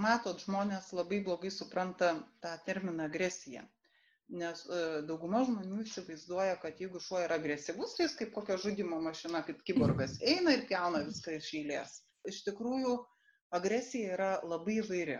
matot, žmonės labai blogai supranta tą terminą agresija. Nes dauguma žmonių įsivaizduoja, kad jeigu šuo yra agresyvus, tai jis kaip kokia žudymo mašina, kaip kiborgas eina ir pjauna viską iš eilės. Iš tikrųjų, agresija yra labai įvairi.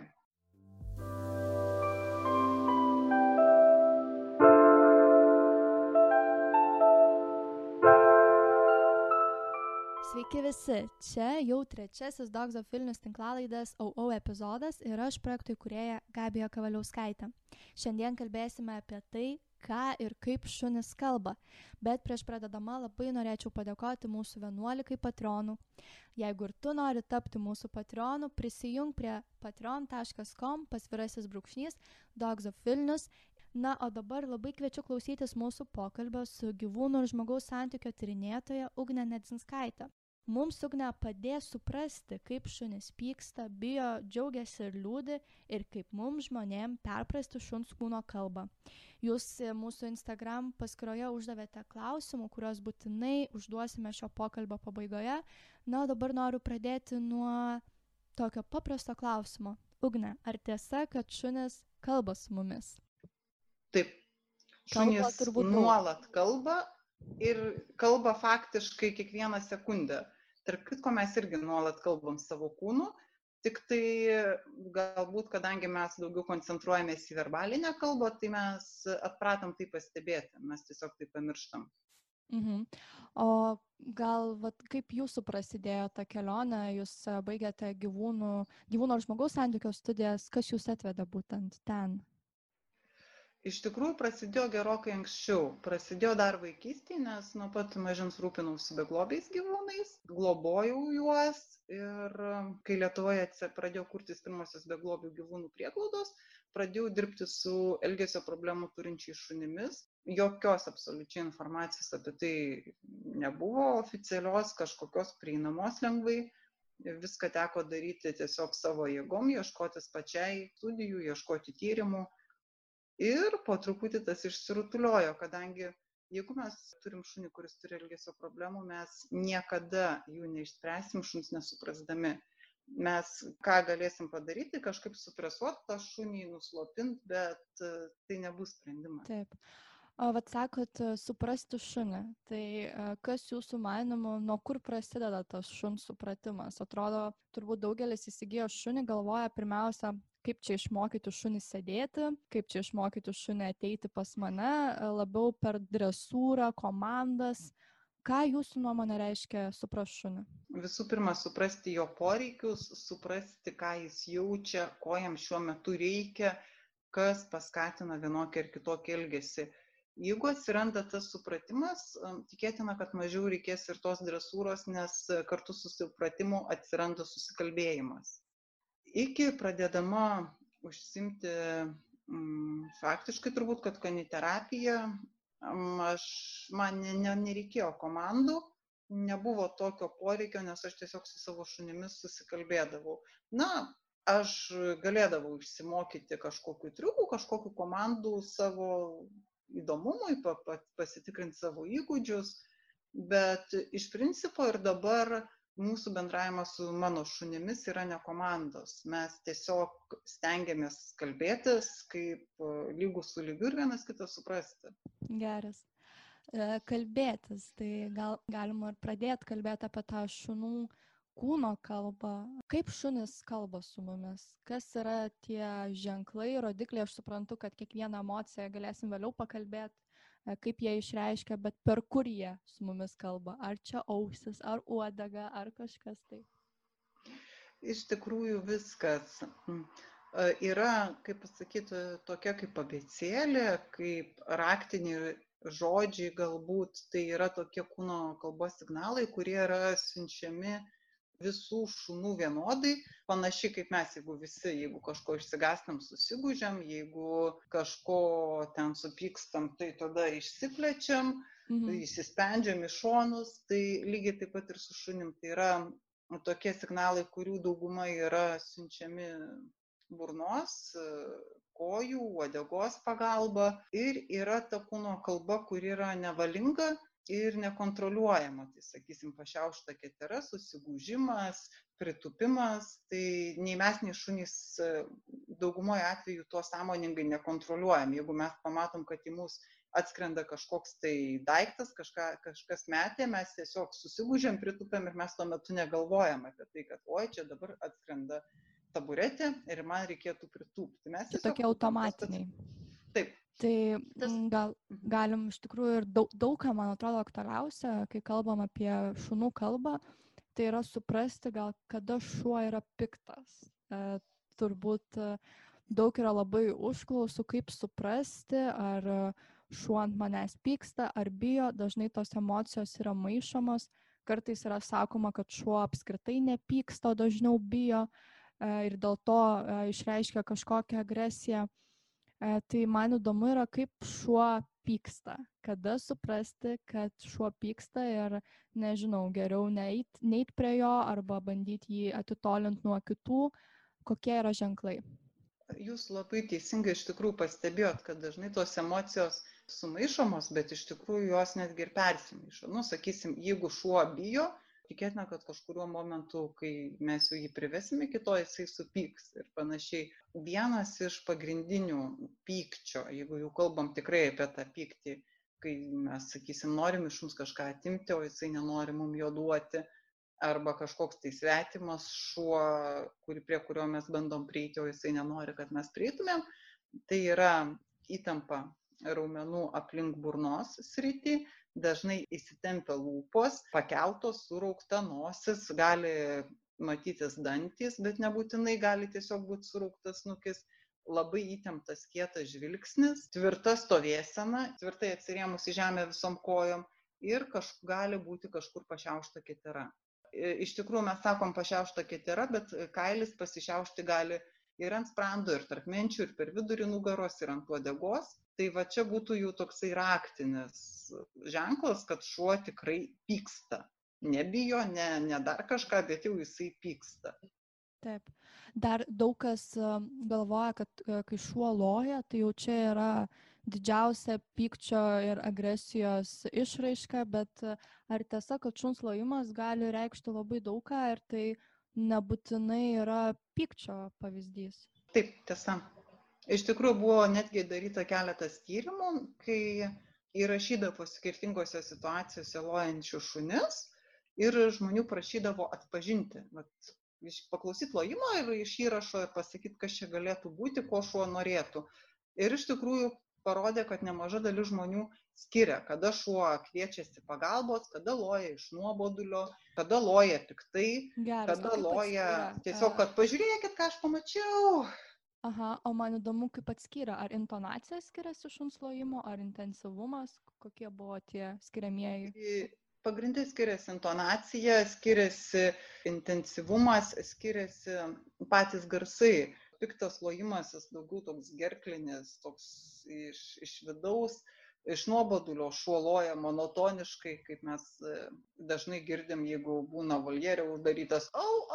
Sveiki visi, čia jau trečiasis Dogs of Vilnius tinklalaidės OO epizodas ir aš projekto įkūrėja Gabija Kavaliauskaitė. Šiandien kalbėsime apie tai, ką ir kaip šunys kalba, bet prieš pradedama labai norėčiau padėkoti mūsų 11 patronų. Jeigu ir tu nori tapti mūsų patronu, prisijung prie patreon.com// Dogs of Vilnius. Na, o dabar labai kviečiu klausytis mūsų pokalbio su gyvūnų ir žmogaus santykio tyrinėtoja Ugne Nedzinskaite. Mums Ugne padės suprasti, kaip šunys pyksta, bijo, džiaugiasi ir liūdi ir kaip mums žmonėm perprasti šuns kūno kalbą. Jūs mūsų Instagram paskyroje uždavėte klausimų, kuriuos būtinai užduosime šio pokalbio pabaigoje. Na, o dabar noriu pradėti nuo tokio paprasto klausimo. Ugne, ar tiesa, kad šunys kalba su mumis? Taip, šunys nuolat kalba ir kalba faktiškai kiekvieną sekundę. Tarp kitko mes irgi nuolat kalbam savo kūnu, tik tai galbūt, kadangi mes daugiau koncentruojamės į verbalinę kalbą, tai mes atpratom tai pastebėti, mes tiesiog tai pamirštam. O gal kaip jūsų prasidėjo ta kelionė, jūs baigėte gyvūno ir žmogaus santykio studijas, kas jūs atvedė būtent ten? Iš tikrųjų prasidėjo gerokai anksčiau. Prasidėjo dar vaikystėje, nes nuo pat mažens rūpinausi beglobiais gyvūnais, globojau juos ir kai Lietuvoje pradėjo kurtis pirmosios beglobių gyvūnų prieglaudos, pradėjau dirbti su elgesio problemų turinčiais šunimis. Jokios absoliučiai informacijos apie tai nebuvo, oficialios, kažkokios prieinamos lengvai. Viską teko daryti tiesiog savo jėgom, ieškotis pačiai studijų, ieškoti tyrimų. Ir po truputį tas išsirutuliojo, kadangi jeigu mes turim šunį, kuris turi elgesio problemų, mes niekada jų neišspręsim šuns nesuprasdami. Mes ką galėsim padaryti, kažkaip supresuoti tą šunį, nuslopinti, bet tai nebus sprendimas. Taip. O sakot, suprasti šunį. Tai kas jūsų manymu, nuo kur prasideda tas šuns supratimas? Atrodo, turbūt daugelis įsigijo šunį, galvoja pirmiausia, kaip čia išmokyti šunį sėdėti, kaip čia išmokyti šunį ateiti pas mane, labiau per dresūrą, komandas. Ką jūsų nuomonė reiškia suprasti šunį? Visų pirma, suprasti jo poreikius, suprasti, ką jis jaučia, ko jam šiuo metu reikia, kas paskatina vienokį ar kitokį elgesį. Jeigu atsiranda tas supratimas, tikėtina, kad mažiau reikės ir tos dresūros, nes kartu su supratimu atsiranda susikalbėjimas. Iki pradėdama užsiimti faktiškai turbūt, kad kaniterapija, man nereikėjo komandų, nebuvo tokio poreikio, nes aš tiesiog su savo šunimis susikalbėdavau. Na, aš galėdavau išsimokyti kažkokių triukų, kažkokių komandų savo įdomumui, pasitikrinti savo įgūdžius, bet iš principo ir dabar mūsų bendravimas su mano šunimis yra ne komandos. Mes tiesiog stengiamės kalbėtis kaip lygus su lygiu ir vienas kitą suprasti. Geras. Kalbėtis, tai gal galima ir pradėti kalbėti apie tą šunų kūno kalbą. Kaip šunys kalba su mumis? Kas yra tie ženklai, rodikliai? Aš suprantu, kad kiekvieną emociją galėsim vėliau pakalbėti, kaip jie išreiškia, bet per kur jie su mumis kalba? Ar čia ausis, ar uodega, ar kažkas tai? Iš tikrųjų viskas. Yra, kaip pasakyti, tokia kaip abėcėlė, kaip raktiniai žodžiai galbūt, tai yra tokie kūno kalbos signalai, kurie yra siunčiami visų šunų vienodai, panašiai kaip mes, jeigu kažko išsigastam, susigūžiam, jeigu kažko ten supykstam, tai tada išsiplečiam, įsispendžiam į šonus, tai lygiai taip pat ir su šunim. Tai yra tokie signalai, kurių dauguma yra siunčiami burnos, kojų, uodegos pagalba ir yra ta kūno kalba, kuri yra nevalinga, ir nekontroliuojama. Tai, sakysim, pašiaušta ketera, susigūžimas, pritūpimas, tai nei mes, nei šunys daugumoje atveju to sąmoningai nekontroliuojam. Jeigu mes pamatom, kad į mus atskrenda kažkoks tai daiktas, kažkas metė, mes tiesiog susigūžiam, pritūpiam ir mes tuo metu negalvojam apie tai, kad oi, čia dabar atskrenda taburetė ir man reikėtų pritūpti. Mes Čia tiesiog tokie automatiniai. Taip. Tai gal galim iš tikrųjų ir daug ką, man atrodo, aktualiausia, kai kalbam apie šunų kalbą, tai yra suprasti gal, kada šuo yra piktas. Turbūt daug yra labai užklausų, kaip suprasti, ar šuo ant manęs pyksta, ar bijo. Dažnai tos emocijos yra maišomos. Kartais yra sakoma, kad šuo apskritai nepyksta, o dažniau bijo ir dėl to išreiškia kažkokią agresiją. Tai man įdomu yra, kaip šuo pyksta, kada suprasti, kad šuo pyksta ir, nežinau, geriau neit prie jo arba bandyti jį atitolinti nuo kitų, kokie yra ženklai. Jūs labai teisingai iš tikrųjų pastebėjot, kad dažnai tos emocijos sumaišomos, bet iš tikrųjų jos netgi ir persimaišo. Nu, sakysim, jeigu šuo bijo, tikėtina, kad kažkuriuo momentu, kai mes jau jį privesim iki to, jisai supyks ir panašiai. Vienas iš pagrindinių pykčio, jeigu jau kalbam tikrai apie tą pyktį, kai mes, sakysim, norim iš mums kažką atimti, o jisai nenori mum jo duoti, arba kažkoks tai svetimas šuo, prie kurio mes bandom prieiti, o jisai nenori, kad mes prieitumėm, tai yra įtampa raumenų aplink burnos sritį, dažnai įsitempia lūpos, pakeltos, suraukta nosis, gali matytis dantys, bet nebūtinai gali tiesiog būti surauktas snukis, labai įtemptas kietas žvilgsnis, tvirta stovėsena, tvirtai atsirėmus į žemę visom kojom ir gali būti kažkur pašiaušta ketera. Iš tikrųjų mes sakom pašiaušta ketera, bet kailis pasišiaušti gali ir ant sprando, ir tarp menčių, ir per vidurį nugaros, ir ant uodegos. Tai va čia būtų jų toksai raktinis ženklas, kad šuo tikrai pyksta. Nebijo, ne dar kažką, bet jau jisai pyksta. Taip. Dar daug kas galvoja, kad kai šuo loja, tai jau čia yra didžiausia pykčio ir agresijos išraiška, bet ar tiesa, kad šuns lojimas gali reikšti labai daug ką ir tai nebūtinai yra pykčio pavyzdys? Taip, tiesa. Iš tikrųjų buvo netgi daryta keletas tyrimų, kai įrašydavo skirtingose situacijose lojančių šunis ir žmonių prašydavo atpažinti, paklausyti lojimo ir iš įrašo ir pasakyti, kas čia galėtų būti, ko šuo norėtų. Ir iš tikrųjų parodė, kad nemaža dalis žmonių skiria, kada šuo kviečiasi pagalbos, kada loja iš nuobodulio, kada loja piktai, kada loja tiesiog, kad pažiūrėkit, ką aš pamačiau. Aha, o man įdomu, kaip atskiria, ar intonacija skiriasi šuns lojimo, ar intensyvumas, kokie buvo tie skiriamieji? Pagrindai skiriasi intonacija, skiriasi intensyvumas, skiriasi patys garsai. Piktas lojimas, jis daugiau toks gerklinis, toks iš vidaus, iš nuobodulio šuo loja monotoniškai, kaip mes dažnai girdim, jeigu būna voljere uždarytas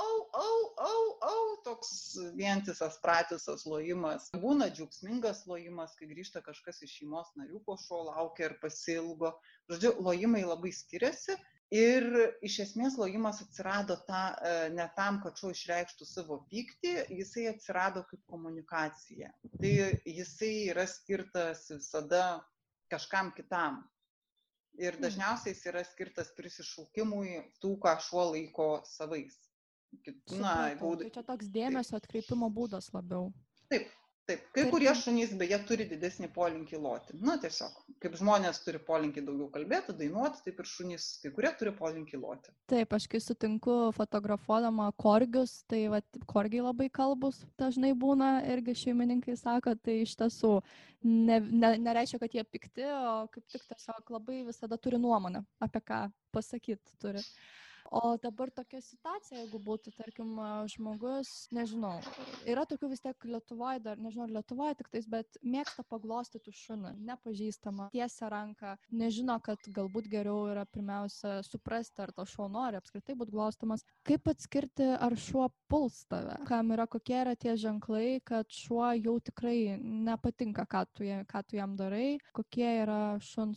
au, toks vientisas pratisas lojimas. Būna džiaugsmingas lojimas, kai grįžta kažkas iš šeimos narių, ko šuo laukia ir pasiilgo. Žodžiu, lojimai labai skiriasi ir iš esmės lojimas atsirado ne tam, kad šuo išreikštų savo pyktį, jisai atsirado kaip komunikacija. Tai jisai yra skirtas visada kažkam kitam. Ir dažniausiai jis yra skirtas prisišaukimui tų, ką šuo laiko savais. Tai čia toks dėmesio atkreipimo būdas labiau. Taip. Kai kurie šunys beje turi didesnį polinkį loti. Na, tiesiog, kaip žmonės turi polinkį daugiau kalbėti, dainuoti, taip ir šunys, kai kurie turi polinkį loti. Taip, aš kai sutinku fotografuodama korgius, tai korgiai labai kalbus dažnai būna, irgi šeimininkai sako, tai iš tiesų nereiškia, kad jie pikti, o kaip tik tiesiog labai visada turi nuomonę, apie ką pasakyti turi. O dabar tokia situacija, jeigu būtų, tarkim, žmogus, nežinau, yra tokių vis tiek Lietuvoje, dar nežinau, Lietuvoje tiktais, bet mėgsta paglostyti šunį, nepažįstama, tiesia ranką, nežino, kad galbūt geriau yra pirmiausia suprasti, ar to šuo nori apskritai būti glostomas. Kaip atskirti, ar šuo puls tave? Kokie yra tie ženklai, kad šuo jau tikrai nepatinka, ką tu jam darai, kokie yra šuns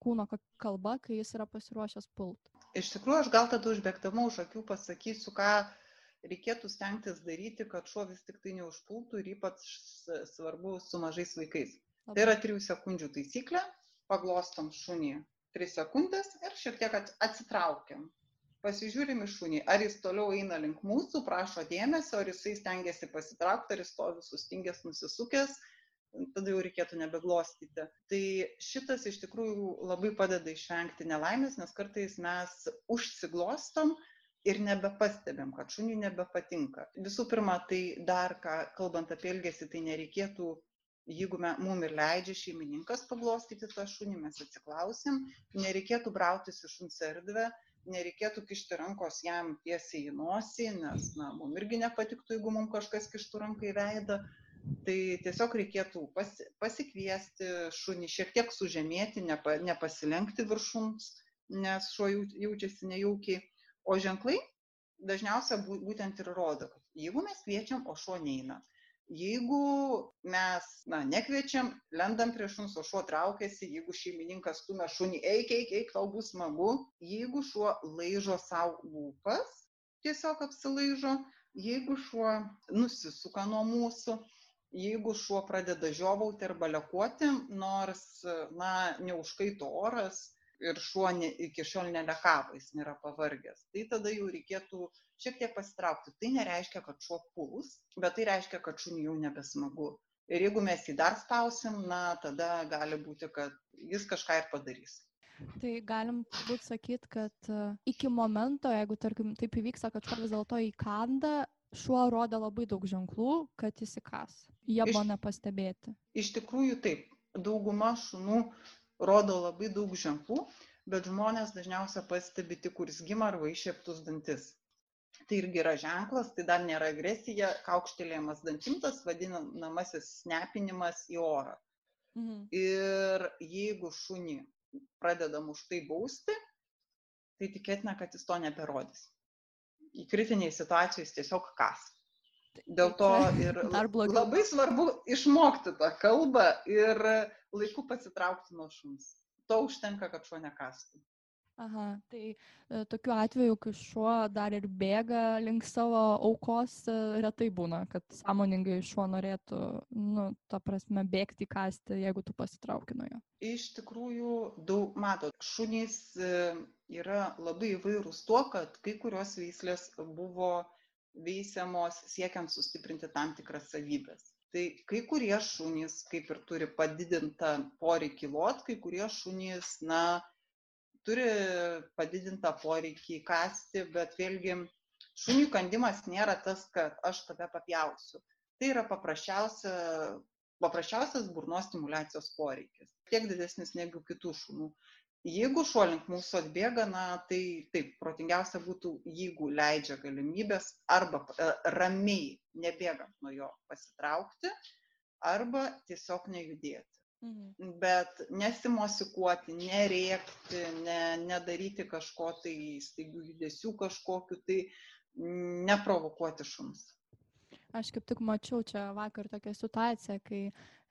kūno kalba, kai jis yra pasiruošęs pult. Iš tikrųjų, aš gal tada užbėgdama už akių pasakysiu, ką reikėtų stengtis daryti, kad šuo vis tik tai neužpultų ir ypač svarbu su mažais vaikais. Tai yra 3 sekundžių taisyklė, paglostom šunį 3 sekundės ir šiek tiek atsitraukiam. Pasižiūrim į šunį, ar jis toliau eina link mūsų, prašo dėmesio, ar jisai stengiasi pasitraukti, ar jis stovi sustingęs, nusisukęs, tada jau reikėtų nebeglostyti. Tai šitas iš tikrųjų labai padeda išvengti nelaimės, nes kartais mes užsiglostom ir nebepastebėm, kad šuniui nebepatinka. Visų pirma, tai dar, kalbant apie elgesį, tai nereikėtų, jeigu mums ir leidžia šeimininkas paglostyti tą šunį, mes atsiklausim, nereikėtų brautis į šuns erdvę, nereikėtų kišti rankos jam tiesiai į nosį, nes mums irgi nepatiktų, jeigu mums kažkas kištų ranką į veidą. Tai tiesiog reikėtų pasikviesti šunį, šiek tiek sužemėti, nepasilenkti viršums, nes šuo jaučiasi nejaukiai. O ženklai dažniausiai būtent ir rodo, kad jeigu mes kviečiam, o šuo neina. Jeigu mes nekviečiam, lendam prie šuns, o šuo traukiasi, jeigu šeimininkas stumia šunį, eik, tau bus smagu. Jeigu šuo laižo savo lūpas, tiesiog apsilaižo, jeigu šuo nusisuka nuo mūsų, jeigu šuo pradeda žiovauti arba lekuoti, nors neužkaito oras, ir šuo iki šiol nelekavo, jis nėra pavargęs. Tai tada jau reikėtų šiek tiek pasitraukti. Tai nereiškia, kad šuo puls, bet tai reiškia, kad šuniui jau nebesmagu. Ir jeigu mes jį dar spausim, tada gali būti, kad jis kažką ir padarys. Tai galim turbūt sakyti, kad iki momento, jeigu tarkim taip įvyksta, kad šuo vis dėlto įkanda, šuo rodo labai daug ženklų, kad jis įkas. Jie buvo nepastebėti. Iš tikrųjų taip. Dauguma šunų rodo labai daug ženklų, bet žmonės dažniausiai pastebi tik urzgimą arba iššieptus dantis. Tai irgi yra ženklas, tai dar nėra agresija, kaukštelėjimas dantimtas, vadinamasis snepinimas į orą. Ir jeigu šunį pradedam už tai bausti, tai tikėtina, kad jis to neberodys. Į kritiniai situacijai jis tiesiog kas. Dėl to ir labai svarbu išmokti tą kalbą ir laiku pasitraukti nuo šuns. To užtenka, kad šuo nekastų. Aha, tai tokiu atveju, kai šuo dar ir bėga link savo aukos, retai būna, kad sąmoningai šuo norėtų, bėgti įkasti, jeigu tu pasitrauki nuo jo. Iš tikrųjų, šunys yra labai įvairūs tuo, kad kai kurios veislės buvo veisiamos siekiant sustiprinti tam tikras savybės. Tai kai kurie šunys kaip ir turi padidintą poreikį lot, kai kurie šunys, turi padidintą poreikį kasti, bet vėlgi šunių kandimas nėra tas, kad aš tave papjausiu. Tai yra paprasčiausias burnos stimuliacijos poreikis, tiek didesnis negu kitų šunų. Jeigu šuo link mūsų atbėga, tai taip, protingiausia būtų, jeigu leidžia galimybės, arba ramiai nebėgant nuo jo pasitraukti, arba tiesiog nejudėti. Bet nesimosikuoti, nerėkti, nedaryti kažko tai staigių judesių kažkokiu, tai neprovokuoti šuns. Aš kaip tik mačiau čia vakar tokią situaciją, kai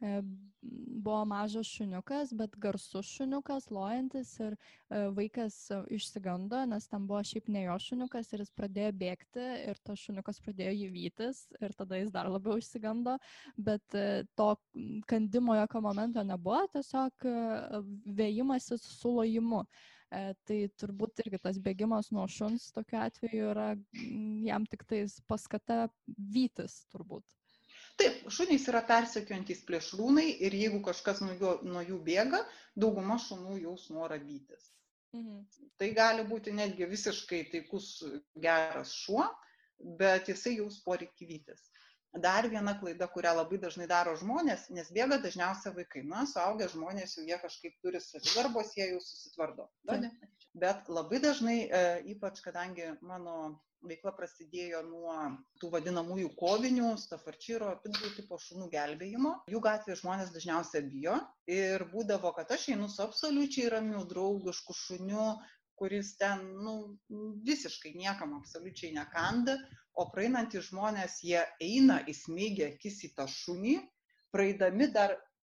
buvo mažas šuniukas, bet garsus šuniukas, lojantis, ir vaikas išsigando, nes tam buvo šiaip ne jo šuniukas ir jis pradėjo bėgti ir tas šuniukas pradėjo jį vytis ir tada jis dar labiau išsigando, bet to kandimo jokio momento nebuvo, tiesiog vėjimasis su lojimu. Tai turbūt irgi tas bėgimas nuo šuns tokiu atveju yra jam tik tais paskata vytis turbūt. Taip, šunys yra persekiojantys plėšrūnai ir jeigu kažkas nuo jų bėga, dauguma šunų jaus norą vytis. Tai gali būti netgi visiškai taikus geras šuo, bet jisai jaus poreikį vytis. Dar viena klaida, kurią labai dažnai daro žmonės, nes bėga dažniausiai vaikai. Suaugę žmonės jau jie kažkaip turi savigarbos, jie jau susitvardo. Bet labai dažnai, ypač kadangi mano veikla prasidėjo nuo tų vadinamųjų kovinių, Staffordshire, pitbull tipo šunų gelbėjimo, jų gatvėje žmonės dažniausiai bijo ir būdavo, kad aš einu su absoliučiai ramiu, draugišku šuniu, kuris ten visiškai niekam absoliučiai nekanda, o praeinantys žmonės, jie eina įsmeigę akis į tą šunį, praeidami dar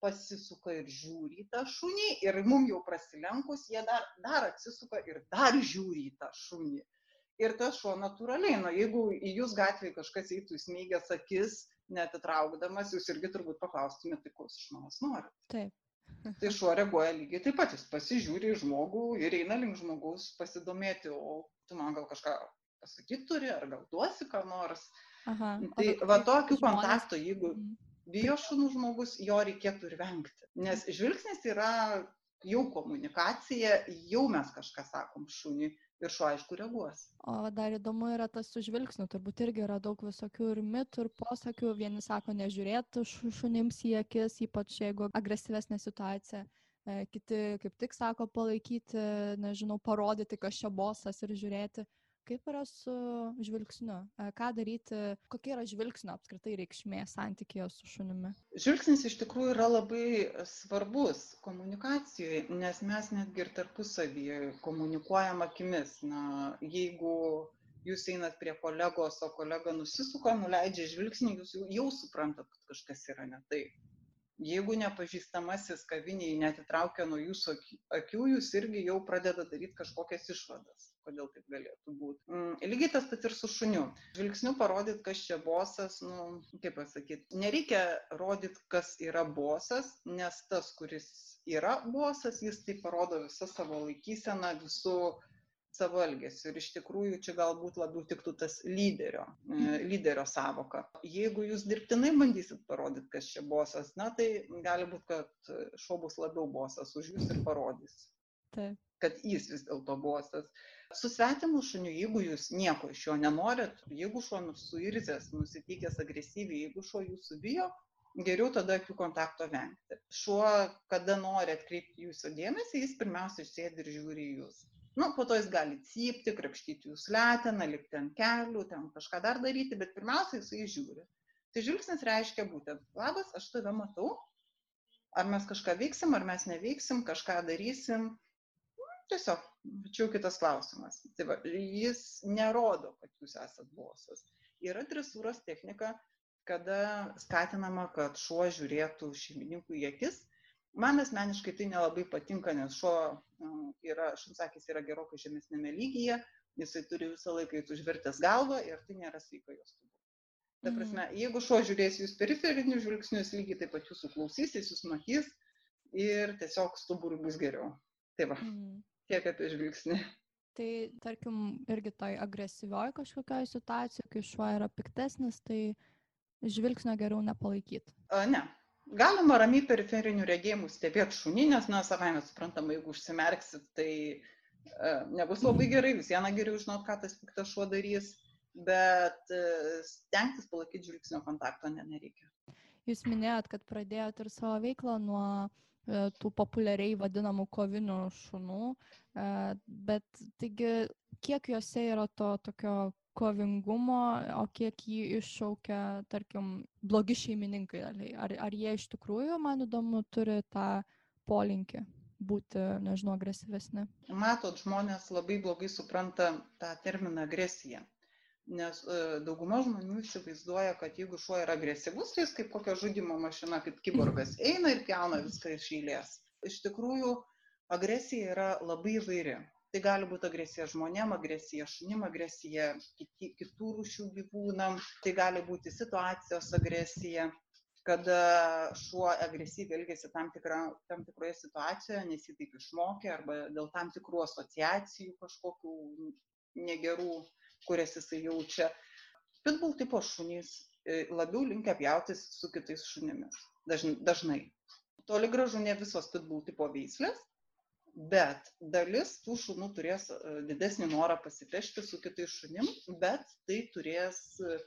pasisuka ir žiūri į tą šunį ir mum jau prasilenkus, jie dar atsisuka ir dar žiūri į tą šunį. Ir tas šuo natūraliai, jeigu į jūs gatvėje kažkas eitų įsmeigęs akis, neatitraukdamas, jūs irgi turbūt paklaustumėte, tai ko iš manęs nori. Taip. Tai šuo reaguoja lygiai taip pat, jis pasižiūri į žmogų ir eina link žmogaus pasidomėti, o tu man gal kažką pasakyti turi, ar gal duosi ką nors. Aha. Tai va tokių kontaktų, jeigu bijo šunų žmogus, jo reikėtų ir vengti. Nes žvilgsnis yra jau komunikacija, jau mes kažką sakom šuniui ir šuo aišku reaguos. O dar įdomu yra tas su žvilgsniu, turbūt irgi yra daug visokių ir mitų, ir posakių. Vieni sako nežiūrėti šunims į akis, ypač jeigu agresyvesnė situacija. Kiti kaip tik sako palaikyti, nežinau, parodyti, kas čia bosas ir žiūrėti. Kaip yra su žvilgsniu? Ką daryti? Kokia yra žvilgsnio apskritai reikšmė santykėje su šunimi? Žvilgsnis iš tikrųjų yra labai svarbus komunikacijoje, nes mes netgi ir tarpusavyje komunikuojam akimis. Jeigu jūs einat prie kolegos, o kolega nusisuka, nuleidžia žvilgsnį, jūs jau suprantat, kad kažkas yra ne taip. Jeigu nepažįstamasis kavinėje netitraukia nuo jūsų akių, jūs irgi jau pradeda daryti kažkokias išvadas, kodėl taip galėtų būti. Lygiai tas pats ir su šuniu. Žvilgsniu parodyti, kas čia bosas, kaip pasakyti, nereikia rodyti, kas yra bosas, nes tas, kuris yra bosas, jis tai parodo visą savo laikyseną, visų savo elgesiu. Ir iš tikrųjų čia galbūt labiau tiktų tas lyderio savoka. Jeigu jūs dirbtinai bandysit parodyti, kas čia bosas, tai gali būti, kad šuo bus labiau bosas už jūs ir parodys, kad jis vis dėlto bosas. Su svetimu šuniu, jeigu jūs nieko iš jo nenorit, jeigu šuo suirzęs, nusiteikęs agresyviai, jeigu šuo jūsų bijo, geriau tada akių kontakto vengti. Šuo, kada nori atkreipti jūsų dėmesį, jis pirmiausia sėdi ir žiūri į jūs. Po to jis gali cypti, krapštyti jūsų leteną, likti ant kelių, ten kažką dar daryti, bet pirmiausia jisai žiūri. Tai žvilgsnis reiškia būtent, labas, aš tave matau, ar mes kažką veiksim, ar mes neveiksim, kažką darysim. Tiesiog, čia jau kitas klausimas. Tai va, jis nerodo, kad jūs esat bosas. Yra dresūros technika, kada skatinama, kad šuo žiūrėtų šeimininkui į akis. Man asmeniškai tai nelabai patinka, nes šuns akys yra gerokai žemesnėme lygyje, jisai turi visą laiką užvertęs galvą ir tai nėra sveika jos stuburui. Ta prasme, jeigu šuo žiūrės jūs periferinius žvilgsnius, lygiai taip pat jūsų klausysis, jūs matys ir tiesiog stuburui bus geriau. Tai va, tiek apie žvilgsnį. Tai, tarkim, irgi toj agresyvioj kažkokioj situacijoj, kai šuo yra piktesnis, tai žvilgsnio geriau nepalaikyti. Ne. Galima ramiai periferinių regėjimų stebėti šunį, nes, savaime suprantama, jeigu užsimerksit, tai nebus labai gerai, vis viena geriau žinot, ką tas piktas šuo darys, bet stengtis palaikyti žvilgsnio kontakto nereikia. Jūs minėjot, kad pradėjot ir savo veiklą nuo tų populiariai vadinamų kovinių šunų, bet taigi, kiek juose yra to tokio kovingumo, o kiek jį iššaukia, tarkim, blogi šeimininkai. Ar jie iš tikrųjų, man įdomu, turi tą polinkį būti, nežinau, agresyvesni? Matot, žmonės labai blogai supranta tą terminą agresija, nes dauguma žmonių įsivaizduoja, kad jeigu šuo yra agresyvus, tai jis kaip kokia žudymo mašina, kaip kiborgas, eina ir pjauna viską iš eilės. Iš tikrųjų, agresija yra labai įvairi. Tai gali būti agresija žmonėm, agresija šunim, agresija kitų rūšių gyvūnam, tai gali būti situacijos agresija, kada šuo agresyviai elgiasi tam tikroje situacijoje, nes jį taip išmokė, arba dėl tam tikrų asociacijų kažkokių negerų, kurias jisai jaučia. Pitbull tipo šunys labiau linkę pjautis su kitais šunimis, dažnai. Toli gražu ne visos pitbull tipo veislės, bet dalis tų šunų turės didesnį norą pasipešti su kitais šunim, bet tai turės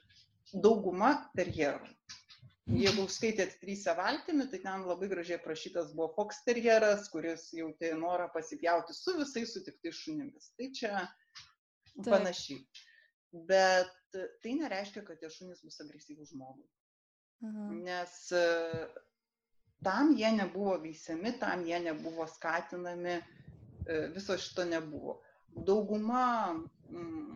dauguma terjerų. Jeigu skaitėt 3 valtimi, tai ten labai gražiai aprašytas buvo fox terjeras, kuris jautė norą pasipjauti su visais sutiktais šunimis. Tai čia panašiai. Bet tai nereiškia, kad tie šunys bus agresyvūs žmogui. Nes tam jie nebuvo veisiami, tam jie nebuvo skatinami, viso šito nebuvo. Dauguma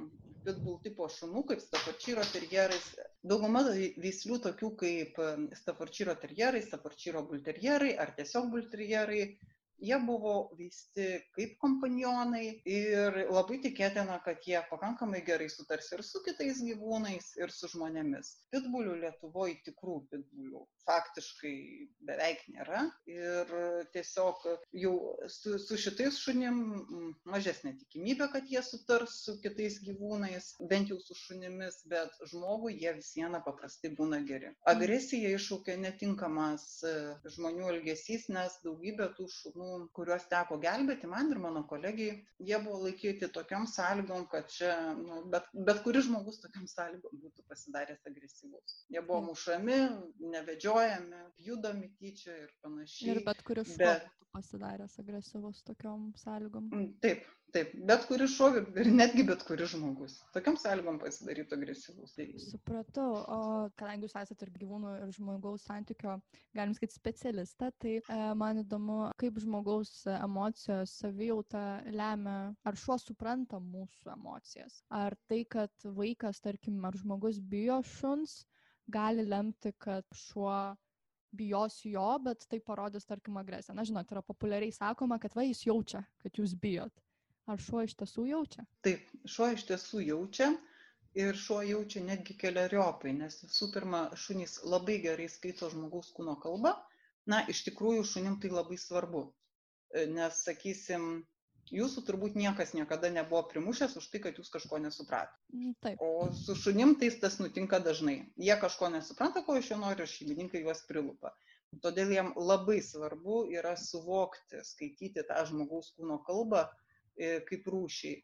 pitbull tipo šunų, kaip Staffordshire terjerais. Dauguma veislių tokių kaip Staffordshire terjerai, Staffordshire bull terjerai ar tiesiog bull terjerai, jie buvo veisti kaip kompanionai ir labai tikėtina, kad jie pakankamai gerai sutars ir su kitais gyvūnais, ir su žmonėmis. Pitbulių Lietuvoje, tikrų pitbulių, faktiškai beveik nėra ir tiesiog jau su šitais šunim mažesnė tikimybė, kad jie sutars su kitais gyvūnais, bent jau su šunimis, bet žmogui jie vis viena paprastai būna geri. Agresija iššaukia netinkamas žmonių elgesys, nes daugybė tų šunų, kuriuos teko gelbėti man ir mano kolegijai, jie buvo laikyti tokiam sąlygom, kad čia bet kuris žmogus tokiam sąlygom būtų pasidaręs agresyvus. Jie buvo mušami, nevedžiojami, pjudomi tyčia ir panašiai. Ir bet kuris šuo būtų pasidaręs agresyvus tokiom sąlygom. Taip, bet kuris šuo ir netgi bet kuris žmogus tokiam sąlygom pasidarytų agresyvus. Supratau, o kadangi jūs esate ir gyvūnų ir žmogaus santykio, galim sakyti, specialistą, tai man įdomu, kaip žmogaus emocijos, savijauta lemia, ar šuo supranta mūsų emocijas. Ar tai, kad vaikas, tarkim, ar žmogus bijo šuns, gali lemti, kad šuo bijos jo, bet tai parodys, tarkim, agresiją. Na, žinot, yra populiariai sakoma, kad jis jaučia, kad jūs bijot. Ar šuo iš tiesų jaučia? Taip, šuo iš tiesų jaučia ir šuo jaučia netgi keleriopai, nes visų pirma, šunys labai gerai skaito žmogaus kūno kalbą. Na, iš tikrųjų, šunim tai labai svarbu, nes, sakysim, jūsų turbūt niekas niekada nebuvo primušęs už tai, kad jūs kažko nesuprato. Taip. O su šunim tai tas nutinka dažnai. Jie kažko nesupranta, ko iš jo nori, ir šeimininkai juos prilupa. Todėl jiem labai svarbu yra suvokti, skaityti tą žmogaus kūno kalbą kaip rūšiai.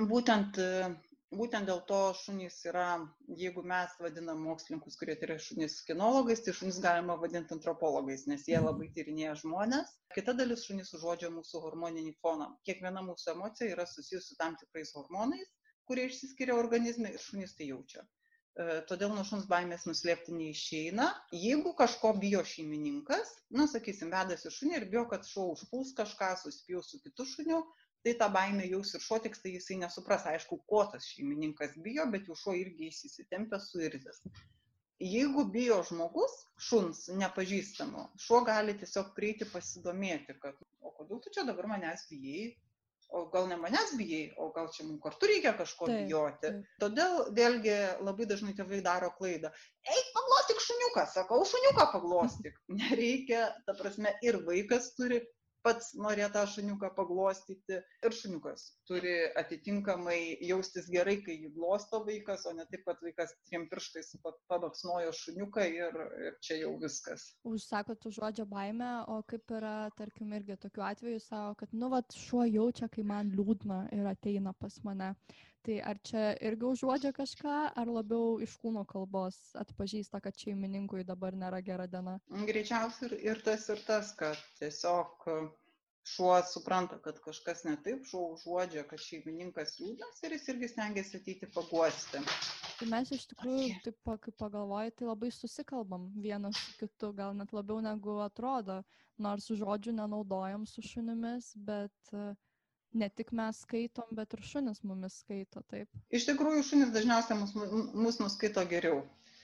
Būtent dėl to šunys yra, jeigu mes vadinam mokslininkus, kurie yra šunys kinologais, tai šunys galima vadinti antropologais, nes jie labai tyrinėja žmones. Kita dalis šunys užuodžia mūsų hormoninį foną. Kiekviena mūsų emocija yra susijusi su tam tikrais hormonais, kurie išsiskiria organizme ir šunys tai jaučia. Todėl nuo šuns baimės nuslėpti neišeina. Jeigu kažko bijo šeimininkas, sakysim, vedasi šunį ir bijo, kad šuo užpuls kažką, suspjaus su kitu šuniu, tai tą baimę jaus ir šuo, tik tai jisai nesupras, aišku, ko tas šeimininkas bijo, bet jau šuo irgi įsitempęs suirzęs. Jeigu bijo žmogus, šuns nepažįstamo, šuo gali tiesiog prieiti pasidomėti, kad o kodėl tu čia dabar manęs bijai, o gal ne manęs bijai, o gal čia mums kartu reikia kažko bijoti. Todėl vėlgi labai dažnai tėvai daro klaidą. Eik, paglostyk šuniuką, sakau, šuniuką paglostyk. Nereikia, ta prasme, ir vaikas turi pats norėjo tą šuniuką paglostyti ir šuniukas turi atitinkamai jaustis gerai, kai jį glosto vaikas, o ne taip, kad vaikas 3 pirštais pabaksnojo šuniuką ir čia jau viskas. Užsakot užuodžia baimę, o kaip yra, tarkim, irgi tokiu atveju savo, kad šuo jaučia, kai man liūdna ir ateina pas mane. Tai ar čia irgi užuodžia kažką, ar labiau iš kūno kalbos atpažįsta, kad šeimininkui dabar nėra gera diena? Greičiausiai ir tas, kad tiesiog šuo supranta, kad kažkas ne taip, šuo užuodžia, kad šeimininkas liūdnas ir jis irgi stengiasi ateiti paguosti. Tai mes iš tikrųjų, taip, kaip pagalvoju, tai labai susikalbam vienas su kitu, gal net labiau negu atrodo, nors žodžių nenaudojam su šunimis, bet ne tik mes skaitom, bet ir šunis mumis skaito, taip. Iš tikrųjų, šunis dažniausiai mus nuskaito geriau.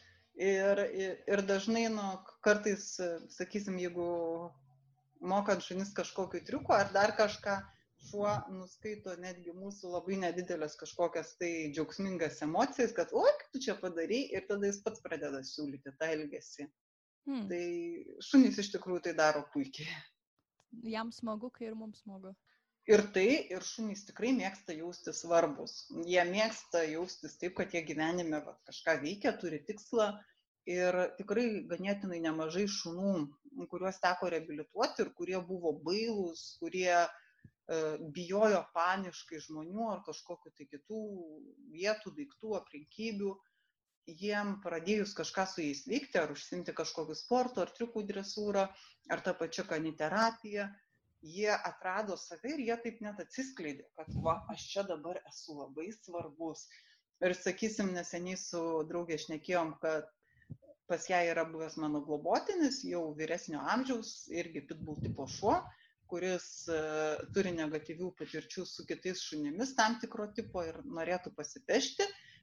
Ir dažnai, kartais, sakysim, jeigu mokant šunis kažkokiu triuku ar dar kažką, šuo nuskaito netgi mūsų labai nedidelės kažkokias tai džiaugsmingas emocijas, kad oi, kaip tu čia padarei, ir tada jis pats pradeda siūlyti tą elgesį. Tai šunys iš tikrųjų tai daro puikiai. Jam smagu, kai ir mums smagu. Ir šunys tikrai mėgsta jaustis svarbus. Jie mėgsta jaustis taip, kad jie gyvenime kažką veikia, turi tikslą. Ir tikrai ganėtinai nemažai šunų, kuriuos teko reabilituoti ir kurie buvo bailūs, kurie bijojo paniškai žmonių ar kažkokiu tai kitų vietų, daiktų, aplinkybių. Jiem pradėjus kažką su jais veikti, ar užsiimti kažkokiu sportu, ar triukų dresūrą, ar tą pačią kaniterapiją, jie atrado save ir jie taip net atsiskleidė, kad aš čia dabar esu labai svarbus. Ir sakysim, neseniai su draugė šnekėjom, kad pas ją yra buvęs mano globotinis, jau vyresnio amžiaus, irgi pitbull tipo šuo, kuris turi negatyvių patirčių su kitais šunimis tam tikro tipo ir norėtų pasipešti.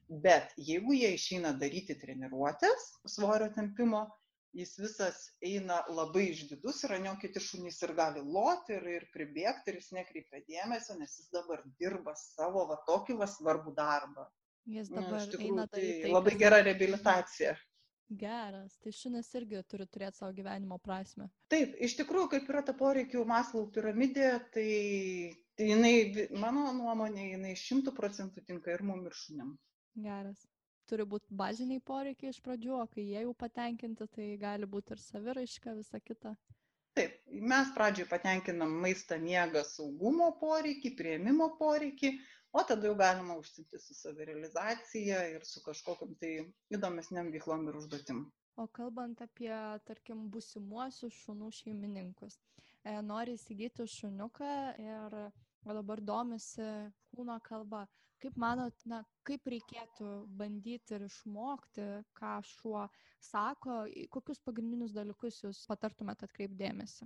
Bet jeigu jie išeina daryti treniruotės svorio tempimo, jis visas eina labai išdidus ir ant jo kiti šunys ir gali loti ir pribėgti ir jis nekreipia dėmesio, nes jis dabar dirba savo va tokį va svarbų darbą. Jis Nu, dabar iš eina tikrųjų, tai daryti tai, labai kas gera jam reabilitacija. geras. Tai šunis irgi turi turėti savo gyvenimo prasme. Taip, iš tikrųjų, kaip yra ta poreikių Maslow piramidė, tai jinai, mano nuomonė, jinai 100% tinka ir mum, ir šunim. Geras. Turi būti baziniai poreikiai iš pradžių, o kai jie jau patenkinti, tai gali būti ir saviraiška, visa kita. Taip, mes pradžioj patenkinam maistą, miegą, saugumo poreikį, priėmimo poreikį, o tada jau galima užsiimti su savirealizacija ir su kažkokiam tai įdomesniam veiklom ir užduotim. O kalbant apie, tarkim, būsimuosius šunų šeimininkus, nori įsigyti šuniuką ir dabar domisi kūno kalba. Kaip manot, kaip reikėtų bandyti ir išmokti, ką šuo sako, kokius pagrindinius dalykus jūs patartumėt atkreipdėmėsi?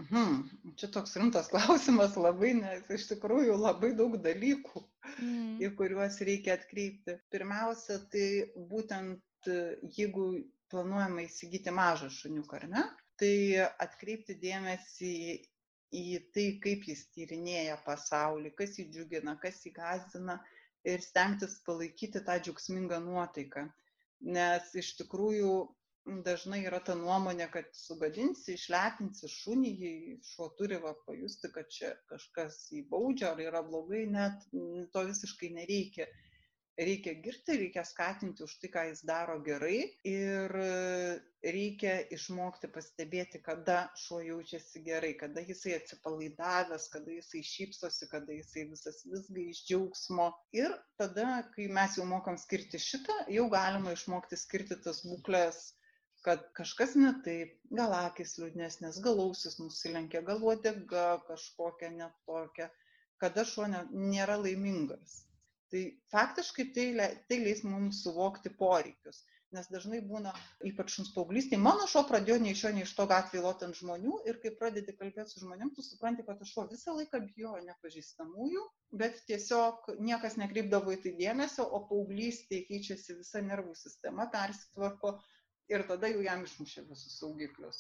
Čia toks rimtas klausimas labai, nes iš tikrųjų labai daug dalykų, į kuriuos reikia atkreipti. Pirmiausia, tai būtent jeigu planuojama įsigyti mažą šuniuką, ar ne, tai atkreipti dėmesį į tai, kaip jis tyrinėja pasaulį, kas jį džiugina, kas jį gąsdina ir stengtis palaikyti tą džiaugsmingą nuotaiką. Nes iš tikrųjų dažnai yra ta nuomonė, kad sugadinsi, išlepinsi šunį, jei šuo turi pajusti, kad čia kažkas jį baudžia ar yra blogai, net to visiškai nereikia. Reikia girti, reikia skatinti už tai, ką jis daro gerai ir reikia išmokti pastebėti, kada šuo jaučiasi gerai, kada jisai atsipalaidavęs, kada jisai šypsosi, kada jisai visas visgai iš džiaugsmo. Ir tada, kai mes jau mokam skirti šitą, jau galima išmokti skirti tas būklės, kad kažkas ne taip, gal akys liūdnesnės, gal ausis nusilenkia, gal uodega kažkokia netokia, kada šuo nėra laimingas. Tai faktiškai tai leis mums suvokti poreikius, nes dažnai būna, ypač šuns paauglystėje, mano šuo pradėjo nei iš to gatvėje loti ant žmonių ir kai pradedi kalbėti su žmonėm, tu supranti, kad šuo visą laiką bijojo nepažįstamųjų, bet tiesiog niekas nekreipdavo į tai dėmesio, o paauglystėje keičiasi visa nervų sistema, persitvarko ir tada jau jam išmušė visus saugiklius.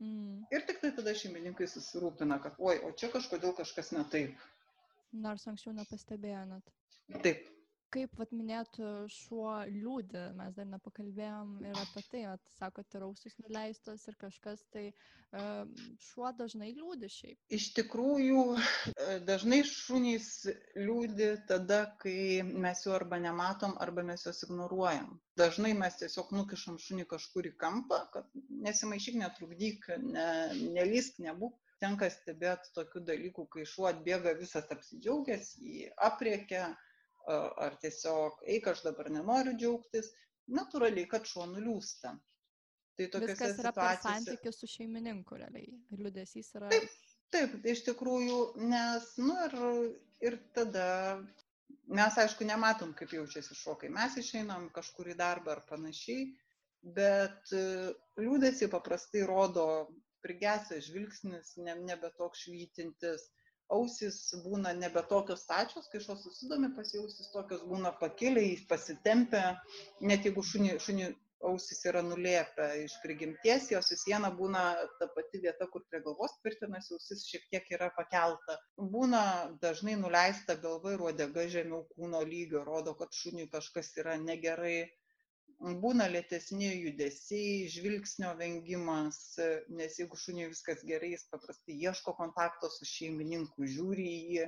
Ir tik tai tada šeimininkai susirūpina, kad oi, o čia kažkodėl kažkas ne taip. Nors anksčiau nepastebėjo net. Taip. Kaip minėtų šuo liūdi, mes dar nepakalbėjom ir apie tai, sakot, ir ausis nuleistos ir kažkas, tai šuo dažnai liūdi šiaip. Iš tikrųjų, dažnai šunys liūdi tada, kai mes jų arba nematom, arba mes juos ignoruojam. Dažnai mes tiesiog nukišam šunį kažkur į kampą, kad nesimaišyk, netrukdyk, nelysk, nebūk. Tenka stebėti tokių dalykų, kai šuo atbėga visas apsidžiaugęs, jį apriekia, ar tiesiog, eik, aš dabar nenoriu džiaugtis, natūraliai, kad šuo nuliūsta. Tai viskas yra per santykį su šeimininku, realiai. Liūdesys yra... Taip, iš tikrųjų, nes, ir tada mes, aišku, nematom, kaip jaučiasi šuo, kai mes išeinam kažkur į darbą ar panašiai, bet liūdesį paprastai rodo prigesęs žvilgsnis, nebe toks švytintis, ausis būna nebe tokios stačios, kai šuo susidomi, pas ausis tokios būna pakiliai, pasitempę, net jeigu šunį ausis yra nulėpę iš prigimties, jos vis viena būna ta pati vieta, kur prie galvos tvirtinasi, ausis šiek tiek yra pakelta. Būna dažnai nuleista galva ir uodega žemiau kūno lygio, rodo, kad šuniui kažkas yra negerai. Būna lėtesni judesiai, žvilgsnio vengimas, nes jeigu šuniui viskas gerai, jis paprastai ieško kontakto su šeimininku, žiūri į jį.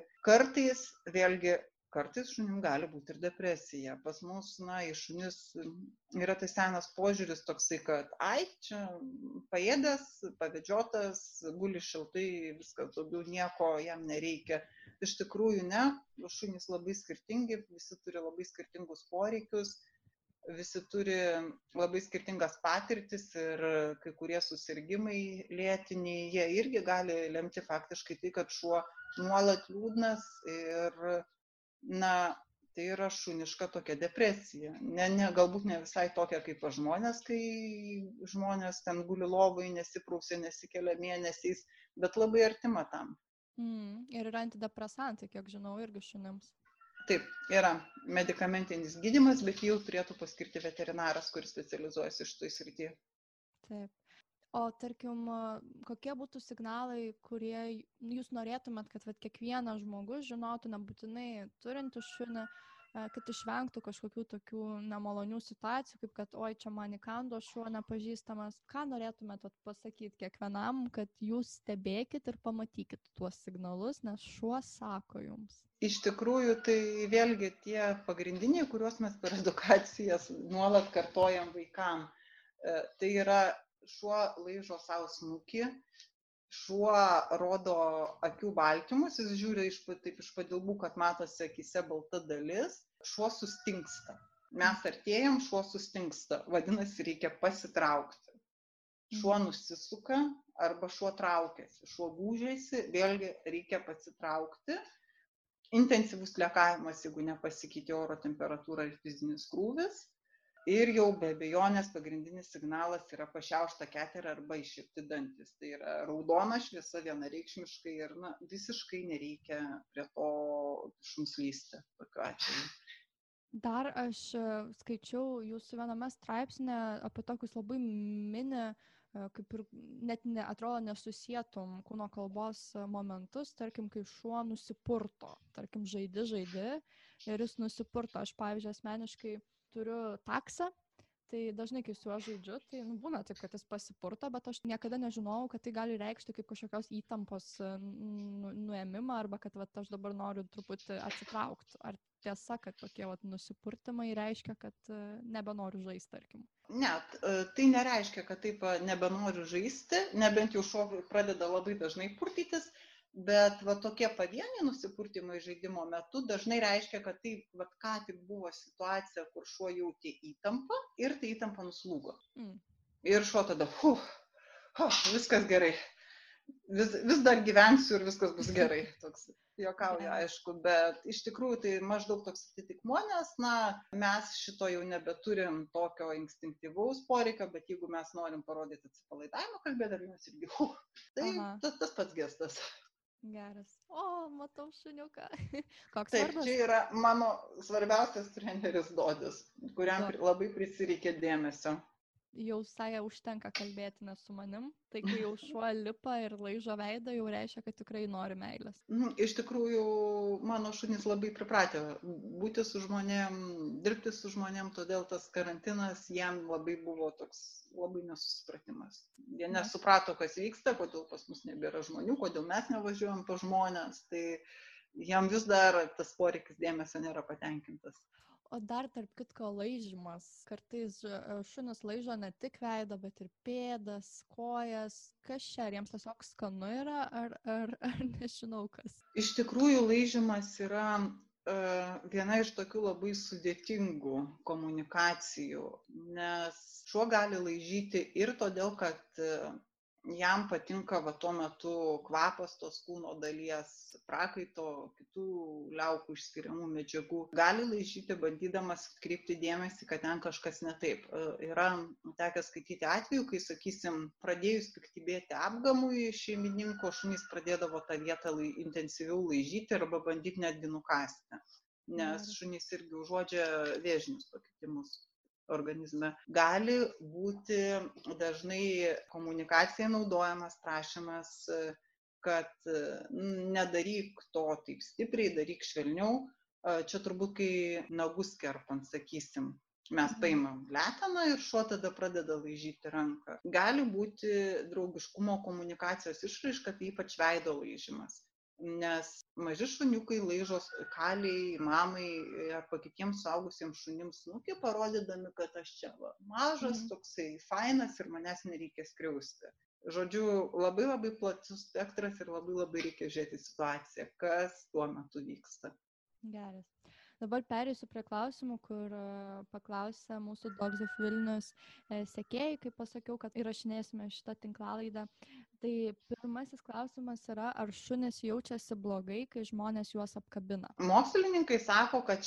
Kartais šunim gali būti ir depresija. Pas mus, į šunis yra tas senas požiūris toksai, kad čia paėdęs, pavedžiotas, guli šiltai, viskas, daugiau nieko jam nereikia. Iš tikrųjų ne, šunys labai skirtingi, visi turi labai skirtingus poreikius. Visi turi labai skirtingas patirtis ir kai kurie susirgimai lėtiniai, jie irgi gali lemti faktiškai tai, kad šuo nuolat liūdnas ir, tai yra šuniška tokia depresija. Galbūt ne visai tokia kaip pas žmonės, kai žmonės ten guli lovai, nesiprausia, nesikelia mėnesiais, bet labai artima tam. Ir yra antidepresantai, kiek žinau, irgi šunims. Taip, yra medikamentinis gydymas, bet jau turėtų paskirti veterinaras, kuris specializuojasi šitoj srityje. Taip. O tarkim, kokie būtų signalai, kurie jūs norėtumėt, kad kiekvienas žmogus žinotų, nebūtinai turintis šunį, kad išvengtų kažkokių tokių nemalonių situacijų, kaip kad, oi, čia man įkando šuo nepažįstamas. Ką norėtumėt pasakyti kiekvienam, kad jūs stebėkit ir pamatykit tuos signalus, nes šuo sako jums? Iš tikrųjų, tai vėlgi tie pagrindiniai, kuriuos mes per edukacijas nuolat kartojam vaikam. Tai yra šuo laižo savo snukį, šuo rodo akių baltymus, jis žiūri taip iš padilbų, kad matosi akise balta dalis, šuo sustingsta. Mes artėjam, šuo sustingsta, vadinasi, reikia pasitraukti. Šuo nusisuka arba šuo traukiasi, šuo gūžiasi, vėlgi reikia pasitraukti. Intensyvus lekavimas, jeigu nepasikeitė oro temperatūra ir fizinis krūvis. Ir jau be abejonės pagrindinis signalas yra pašiaušta keterė arba iššiepti dantis. Tai yra raudona šviesa vienareikšmiškai ir visiškai nereikia prie to šuns lįsti tokiu atveju. Dar aš skaičiau jūsų viename straipsnė apie tokius labai mini, kaip ir net atrodo nesusietum kūno kalbos momentus, tarkim, kai šuo nusipurto, tarkim, žaidi ir jis nusipurto. Aš, pavyzdžiui, asmeniškai turiu taksą, tai dažnai, kai su juo žaidžiu, tai būna taip, kad jis pasipurto, bet aš niekada nežinojau, kad tai gali reikšti kaip kažkokios įtampos nuėmimą arba kad aš dabar noriu truputį atsitraukti. Ar tiesa, kad tokie nusipurtimai reiškia, kad nebenoriu žaisti, tarkim? Ne, tai nereiškia, kad taip nebenoriu žaisti, nebent jau šuo pradeda labai dažnai purtytis. Bet tokie pavieniai nusipurtimai žaidimo metu dažnai reiškia, kad tai ką tik buvo situacija, kur šuo jautė įtampą ir tai įtampa nuslūgo. Ir šuo tada, viskas gerai, vis dar gyvensiu ir viskas bus gerai. Toks juokauja, aišku, bet iš tikrųjų tai maždaug toks atitikmuo, nes mes šito jau nebeturim tokio instinktyvaus poreikio, bet jeigu mes norim parodyti atsipalaidavimą, kalbėdami mes irgi, tai tas pats gestas. Geras. O, matau šuniuką. Koks vardas? Taip, čia yra mano svarbiausias treneris Dodis, kuriam labai prisireikė dėmesio. Jau visai užtenka kalbėti ne su manim, tai kai jau šuo lipa ir laižo veidą, jau reiškia, kad tikrai nori meilės. Iš tikrųjų, mano šunys labai pripratę būti su žmonėm, dirbti su žmonėm, todėl tas karantinas jam labai buvo toks labai nesusipratimas. Jie nesuprato, kas vyksta, kodėl pas mus nebėra žmonių, kodėl mes nevažiuojam pas žmonės, tai jam vis dar tas poreikis dėmesio nėra patenkintas. O dar tarp kitko laižymas. Kartais šunys laižo ne tik veidą, bet ir pėdas, kojas. Kas čia? Ar jiems tiesiog skanu yra, ar nežinau kas? Iš tikrųjų, laižymas yra viena iš tokių labai sudėtingų komunikacijų, nes šuo gali laižyti ir todėl, kad jam patinka tuo metu kvapas tos kūno dalies, prakaito, kitų liaukų išskiriamų medžiagų. Gali laižyti, bandydamas atkreipti dėmesį, kad ten kažkas ne taip. Yra tekę skaityti atvejų, kai, sakysim, pradėjus piktybėti apgamui šeimininko, šunys pradėdavo tą vietą intensyviau laižyti arba bandyti netgi nukasti, nes šunys irgi užuodžia vėžinius pakitimus organizme. Gali būti dažnai komunikacijai naudojamas prašymas, kad nedaryk to taip stipriai, daryk švelniau. Čia turbūt, kai nagus kerpant, sakysim, mes paimam leteną ir šuo tada pradeda laižyti ranką. Gali būti draugiškumo komunikacijos išraiška, tai ypač veido laižymas. Nes maži šuniukai laižo kaliai, mamai arba kitiems suaugusiems šunims snukį, parodydami, kad aš čia mažas, toksai fainas ir manęs nereikia skriausti. Žodžiu, labai labai platus spektras ir labai reikia žiūrėti situaciją, kas tuo metu vyksta. Geras. Dabar perėsiu prie klausimų, kur paklausė mūsų Dogs of Vilnius sekėjai, kaip pasakiau, kad įrašinėsime šitą tinklalaidą. Tai pirmasis klausimas yra, ar šunys jaučiasi blogai, kai žmonės juos apkabina? Mokslininkai sako, kad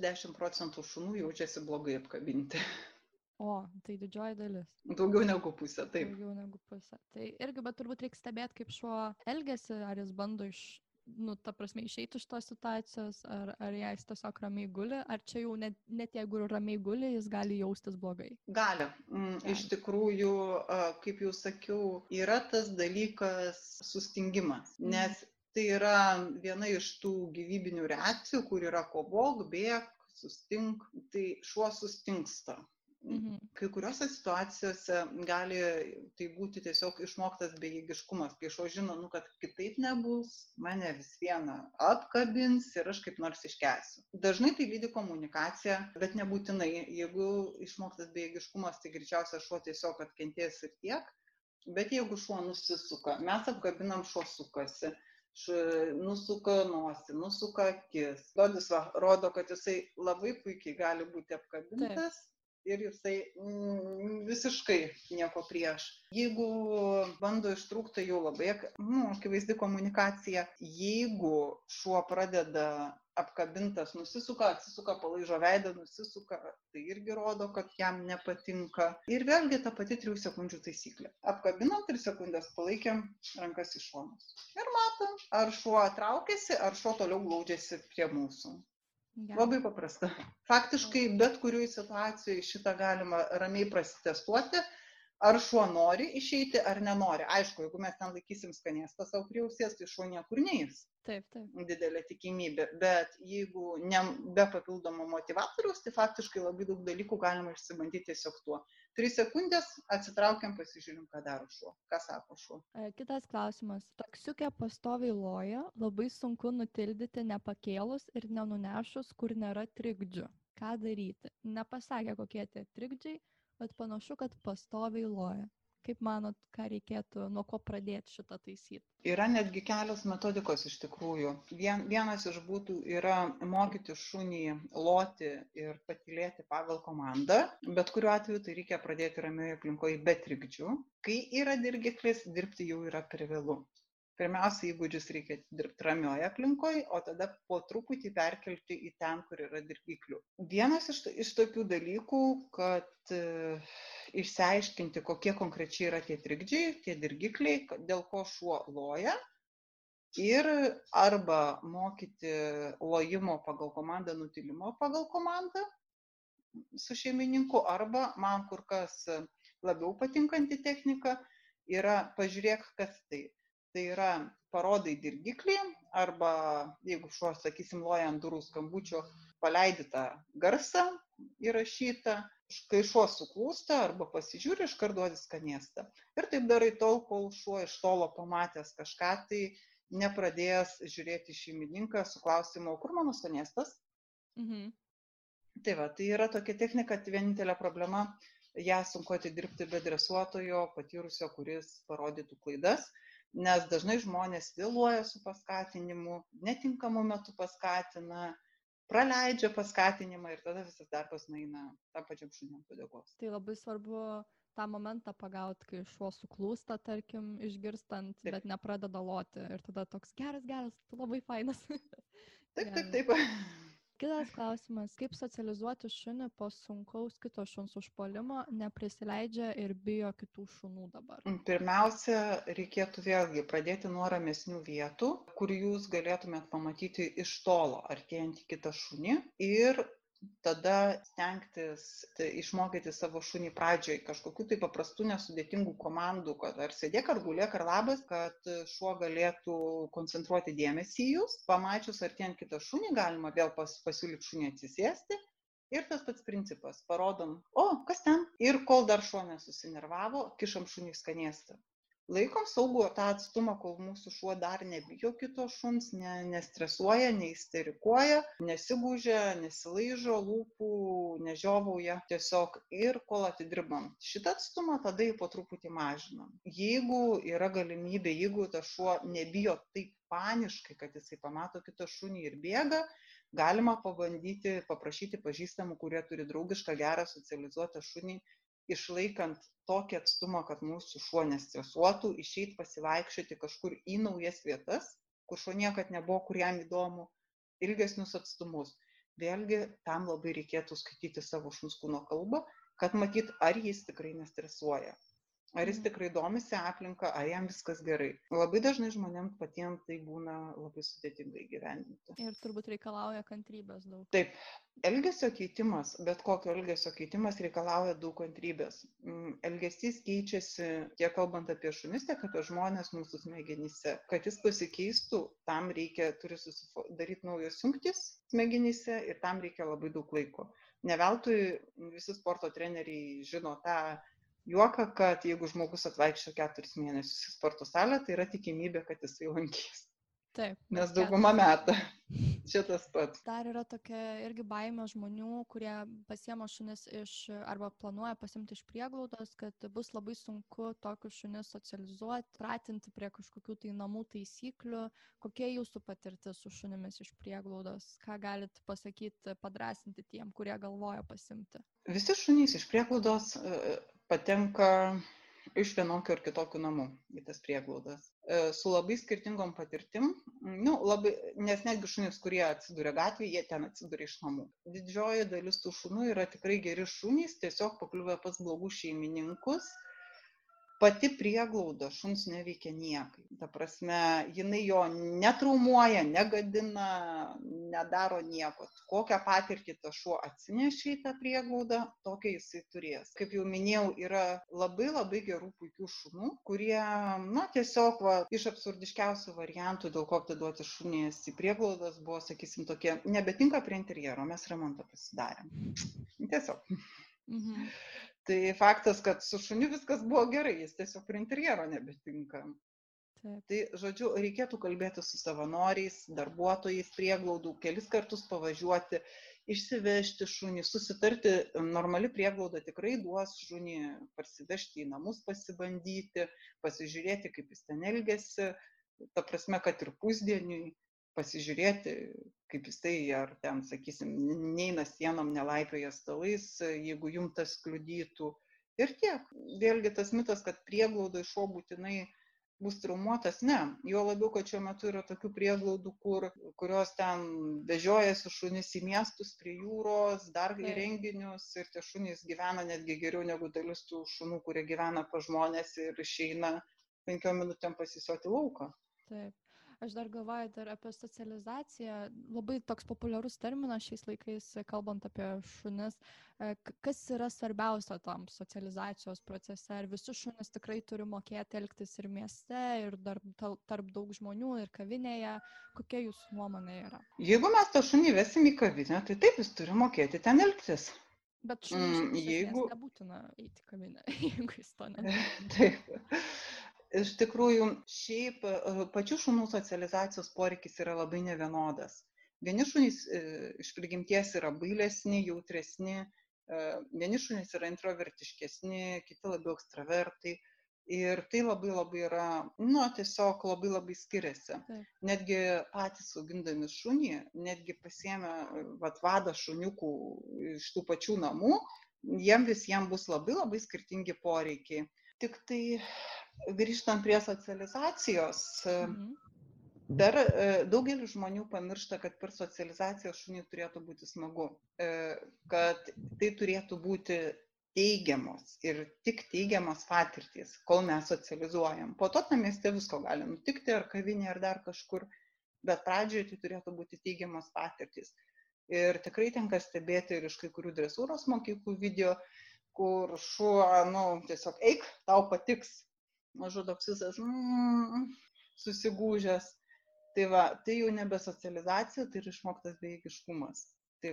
60% šunų jaučiasi blogai apkabinti. O, tai didžioji dalis. Daugiau negu pusė, taip. Daugiau negu pusė. Tai irgi, bet turbūt reikia stebėti, kaip šuo elgiasi, ar jis bando ta prasme, išeiti iš tos situacijos, ar jis tiesiog ramiai guli, ar čia jau net jeigu ramiai guli, jis gali jaustis blogai? Gali. Iš tikrųjų, kaip jau sakiau, yra tas dalykas sustingimas, nes tai yra viena iš tų gyvybinių reakcijų, kur yra kovok, bėk, sustink, tai šuo sustingsta. Kai kuriuose situacijose gali tai būti tiesiog išmoktas bejėgiškumas, kai šuo žino, kad kitaip nebus, mane vis viena apkabins ir aš kaip nors iškęsiu. Dažnai tai lydi komunikacija, bet nebūtinai. Jeigu išmoktas bejėgiškumas, tai greičiausiai šuo tiesiog atkentės ir tiek, bet jeigu šuo nusisuka, mes apkabinam, šuo sukasi. Nusuka nosį, nusuka akis. Dodis rodo, kad jisai labai puikiai gali būti apkabintas. Ir jisai visiškai nieko prieš. Jeigu bando ištrūkti, jau labai akivaizdi komunikacija. Jeigu šuo pradeda apkabintas, nusisuka, atsisuka, palaižo veidą, nusisuka, tai irgi rodo, kad jam nepatinka. Ir vėlgi ta pati 3 sekundžių taisyklė. Apkabinam 3 sekundės, palaikėm rankas į šonus. Ir matom, ar šuo traukiasi, ar šuo toliau glaudžiasi prie mūsų. Labai paprasta. Faktiškai bet kurioj situacijoje šitą galima ramiai prasitestuoti, ar šuo nori išeiti, ar nenori. Aišku, jeigu mes ten laikysim skanėstą savo prie ausies, tai šuo niekur neis. Taip. Didelė tikimybė. Bet jeigu be papildomo motivatoriaus, tai faktiškai labai daug dalykų galima išsibandyti tiesiog tuo. 3 sekundės, atsitraukiam, pasižiūrim, ką daro šuo. Ką sako šuo. Kitas klausimas. Taksiukė pastoviai loja, labai sunku nutildyti nepakėlus ir nenunešus, kur nėra trikdžių. Ką daryti? Nepasakė, kokie tie trikdžiai, bet panašu, kad pastoviai loja. Kaip manot, ką reikėtų, nuo ko pradėti šitą taisyti? Yra netgi kelios metodikos iš tikrųjų. Vienas iš būdų yra mokyti šunį loti ir patylėti pagal komandą. Bet kuriuo atveju tai reikia pradėti ramioje aplinkoje be trikdžių. Kai yra dirgiklis, dirbti jau yra per vėlu. Pirmiausia, įgūdžius reikia dirbti ramioje aplinkoje, o tada po truputį perkelti į ten, kur yra dirgiklių. Vienas iš tokių dalykų, kad išsiaiškinti, kokie konkrečiai yra tie trikdžiai, tie dirgikliai, dėl ko šuo loja. Ir arba mokyti lojimo pagal komandą, nutilimo pagal komandą su šeimininku, arba man kur kas labiau patinkanti technika yra pažiūrėk, kas tai. Tai yra parodai dirgiklį, arba jeigu šuo, sakysim, loja ant durų skambučio, paleidi tą garsą įrašytą, kai šuo suklūsta arba pasižiūri, iškart duodi skanėstą. Ir taip darai tol, kol šuo iš tolo pamatęs kažką, tai nepradėjęs žiūrėti šeimininką su klausimu, kur mano skanėstas. Tai va, tai yra tokia technika, vienintelė problema, ją sunku atidirbti be dresuotojo, patyrusio, kuris parodytų klaidas. Nes dažnai žmonės vėluoja su paskatinimu, netinkamu metu paskatina, praleidžia paskatinimą ir tada visas darbas nueina tam pačiam šuniui ant uodegos. Tai labai svarbu tą momentą pagauti, kai šuo suklūsta, tarkim, išgirstant, bet nepradeda loti. Ir tada toks geras, tu labai fainas. Taip. Kitas klausimas, kaip socializuoti šunį po sunkaus kito šuns užpuolimo, neprisileidžia ir bijo kitų šunų dabar? Pirmiausia, reikėtų vėlgi pradėti nuo ramesnių vietų, kur jūs galėtumėt pamatyti iš tolo artėjantį kitą šunį ir tada stengtis išmokyti savo šunį pradžioj kažkokių tai paprastų nesudėtingų komandų, kad ar sėdėk, ar gulėk, ar labas, kad šuo galėtų koncentruoti dėmesį į jūs. Pamačius artėjant kitą šunį, galima vėl pasiūlyti šunį atsisėsti. Ir tas pats principas, parodom, kas ten? Ir kol dar šuo nesusinervavo, kišam šunį skanėstą. Laikom saugų tą atstumą, kol mūsų šuo dar nebijo kito šuns, nestresuoja, neisterikuoja, nesigūžia, nesilaižo lūpų, nežiovauja. Tiesiog ir kol atidirbam šitą atstumą, tada jį po truputį mažinam. Jeigu yra galimybė, jeigu tas šuo nebijo taip paniškai, kad jisai pamato kitą šunį ir bėga, galima pabandyti, paprašyti pažįstamų, kurie turi draugišką, gerą, socializuotą šunį, išlaikant tokį atstumą, kad mūsų šuo nestresuotų, išeit pasivaikščioti kažkur į naujas vietas, kur šuo niekad nebuvo, kur jam įdomu, ilgesnius atstumus. Vėlgi, tam labai reikėtų skaityti savo šuns kūno kalbą, kad matyt, ar jis tikrai nestresuoja. Ar jis tikrai domisi aplinką, ar jam viskas gerai. Labai dažnai žmonėms patiems tai būna labai sudėtingai gyvendinti. Ir turbūt reikalauja kantrybės daug. Taip, elgesio keitimas, bet kokio elgesio keitimas reikalauja daug kantrybės. Elgesys keičiasi tiek kalbant apie šunis, tiek apie žmonės mūsų smegenyse. Kad jis pasikeistų, tam turi susidaryti naujos jungtys smegenyse ir tam reikia labai daug laiko. Ne veltui visi sporto treneriai žino tą juoką, kad jeigu žmogus atvaikščio 4 mėnesius į sporto salę, tai yra tikimybė, kad jisai lankys. Taip. Nes dauguma meta. Čia tas pats. Dar yra tokia irgi baimė žmonių, kurie pasiema šunis arba planuoja pasimti iš prieglaudos, kad bus labai sunku tokius šunis socializuoti, pratinti prie kažkokių tai namų taisyklių. Kokia jūsų patirtis su šunimis iš prieglaudos? Ką galit pasakyti, padrąsinti tiem, kurie galvoja pasimti? Visi šunys iš prieglaudos patenka iš vienokių ar kitokių namų į tas prieglaudas. Su labai skirtingom patirtim, nes netgi šunys, kurie atsiduria gatvėje, jie ten atsiduria iš namų. Didžioji dalis tų šunų yra tikrai geri šunys, tiesiog pakliuvę pas blogus šeimininkus. Pati prieglauda šuns neveikia niekai. Ta prasme, jinai jo netraumuoja, negadina, nedaro nieko. Kokią patirtį tas šuo atsinešė į tą prieglaudą, tokią jisai turės. Kaip jau minėjau, yra labai labai gerų puikių šunų, kurie, tiesiog iš absurdiškiausių variantų, dėl ko atiduoti šunys į prieglaudas, buvo, sakysim, tokie, nebetinka prie interjero, mes remontą pasidarėm. Tiesiog. Mhm. Tai faktas, kad su šuniu viskas buvo gerai, jis tiesiog prie interjero nebetinka. Taip. Tai, žodžiu, reikėtų kalbėti su savanoriais, darbuotojais prieglaudų, kelis kartus pavažiuoti, išsivežti šunį, susitarti. Normali prieglauda tikrai duos šunį parsivežti į namus, pasibandyti, pasižiūrėti, kaip jis ten elgiasi, ta prasme, kad ir pusdieniui pasižiūrėti, kaip jisai, ar ten, sakysim, neina sienom, nelaipioja stalais, jeigu jums tas kliudytų. Ir tiek. Vėlgi tas mitas, kad prieglaudai šuo būtinai bus traumuotas, ne. Jo labiau, kad šiuo metu yra tokių prieglaudų, kurios ten vežiojasi šunis į miestus, prie jūros, dar į renginius, ir tie šunys gyvena netgi geriau negu dalis tų šunų, kurie gyvena pas žmonės ir išeina 5 minutėm pasisioti lauką. Taip. Aš dar galvoju apie socializaciją. Labai toks populiarus terminas šiais laikais, kalbant apie šunis. Kas yra svarbiausia tam socializacijos procese? Ar visi šunys tikrai turi mokėti elgtis ir mieste, ir tarp daug žmonių, ir kavinėje? Kokia jūsų nuomonė yra? Jeigu mes tą šunį vesim į kavinę, tai taip, jis turi mokėti ten elgtis. Bet šunims nebūtina eiti į kavinę, jeigu jis to nedaro. Taip. Iš tikrųjų, šiaip pačių šunų socializacijos poreikis yra labai nevienodas. Vieni šunys iš prigimties yra bailesni, jautresni, vieni šunys yra introvertiškesni, kiti labiau ekstravertai. Ir tai labai labai yra, tiesiog labai labai skiriasi. Netgi patys augindami šunį, netgi pasiėmę vadą šuniukų iš tų pačių namų, jiem visiems bus labai labai skirtingi poreikiai. Tik tai grįžtant prie socializacijos, daugelis žmonių pamiršta, kad per socializaciją šuniui turėtų būti smagu, kad tai turėtų būti teigiamos ir tik teigiamos patirtys, kol mes socializuojam. Po to tam mieste visko gali nutikti, ar kavinė, ar dar kažkur, bet pradžioje tai turėtų būti teigiamos patirtys. Ir tikrai tenka stebėti ir iš kai kurių dresūros mokyklų video, kur šuo, tiesiog eik, tau patiks. Mažu toks visas susigūžęs. Tai tai jau nebe socializacija, tai yra išmoktas bejėgiškumas. Tai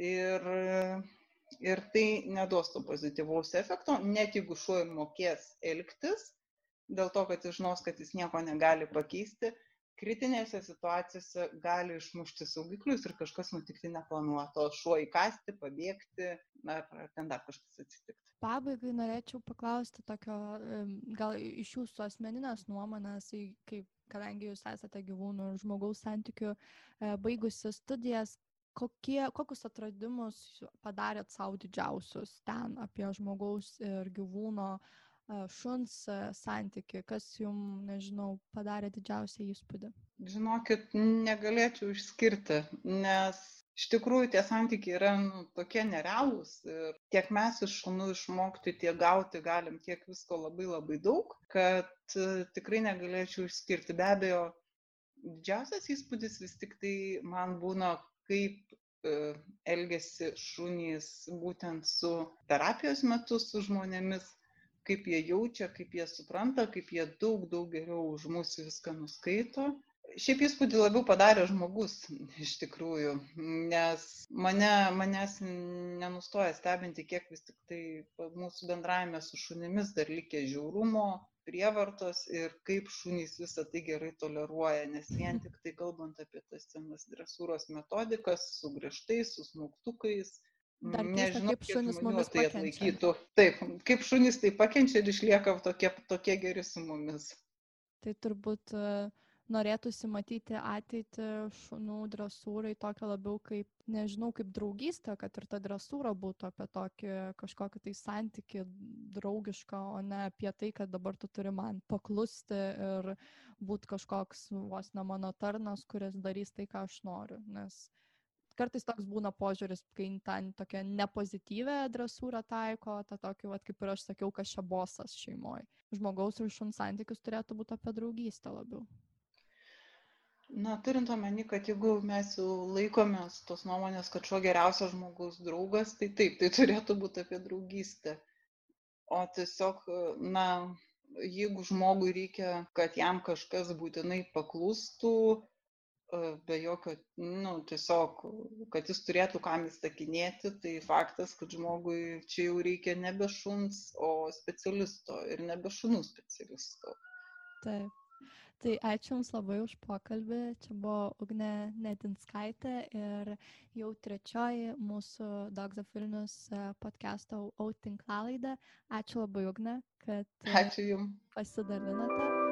ir tai neduos to pozityvaus efekto, net jeigu šuo mokės elgtis, dėl to, kad jis žinos, kad jis nieko negali pakeisti, kritinėse situacijose gali išmušti saugiklius ir kažkas nutikti neplanuoto, šuo įkasti, pabėgti, ar ten dar kažkas atsitikti. Pabaigai norėčiau paklausti tokio, gal iš jūsų asmeninės nuomonės, kadangi jūs esate gyvūnų ir žmogaus santykių baigusi studijas, kokius atradimus padarėt savo didžiausius ten apie žmogaus ir gyvūno šuns santyki, kas jums, nežinau, padarė didžiausią įspūdį? Žinokit, negalėčiau išskirti, nes iš tikrųjų tie santykiai yra tokie nerealūs ir tiek mes iš šunų išmokti, tiek gauti galim tiek visko labai labai daug, kad tikrai negalėčiau išskirti. Be abejo, didžiausias įspūdis vis tik tai man būna, kaip elgiasi šunys būtent su terapijos metu su žmonėmis, kaip jie jaučia, kaip jie supranta, kaip jie daug geriau už mus viską nuskaito. Šiaip įspūdį labiau padarė žmogus, iš tikrųjų, nes manęs nenustoja stebinti, kiek vis tik tai mūsų bendravime su šunimis dar likę žiaurumo, prievartos ir kaip šunys visą tai gerai toleruoja, nes vien tik tai kalbant apie tas senas dresūros metodikas, su griežtais, su smaugtukais, Dar keista, nežinau, kaip kiek šunys žmonių mumis tai pakenčia. atlaikytų. Taip, kaip šunys tai pakenčia ir išlieka tokie geri su mumis. Tai turbūt norėtųsi matyti ateitį šunų dresūrai tokia labiau kaip, nežinau, kaip draugystė, kad ir ta dresūra būtų apie tokį kažkokį tai santykį draugišką, o ne apie tai, kad dabar tu turi man paklusti ir būti kažkoks vos ne mano tarnas, kuris darys tai, ką aš noriu. Nes kartais toks būna požiūris, kai ten tokia nepozityvę dresūrą taiko, tą tokį, vat, kaip ir aš sakiau, kas čia bosas šeimoje. Žmogaus ir šuns santykius turėtų būti apie draugystę labiau. Na, turint omeny, kad jeigu mes jau laikomės tos nuomonės, kad šuo geriausias žmogaus draugas, tai taip, tai turėtų būti apie draugystę. O tiesiog, na, jeigu žmogui reikia, kad jam kažkas būtinai paklustų, be jokio, tiesiog, kad jis turėtų kam įsakinėti, tai faktas, kad žmogui čia jau reikia nebe šuns, o specialisto ir nebe šunų specialisto. Taip. Tai ačiū Jums labai už pokalbį. Čia buvo Ugnė Nedzinskaitė ir jau trečioji mūsų Dogs of Vilnius podcast'o tinklalaidė. Ačiū labai, Ugnė, kad Ačiū Jums pasidalinote.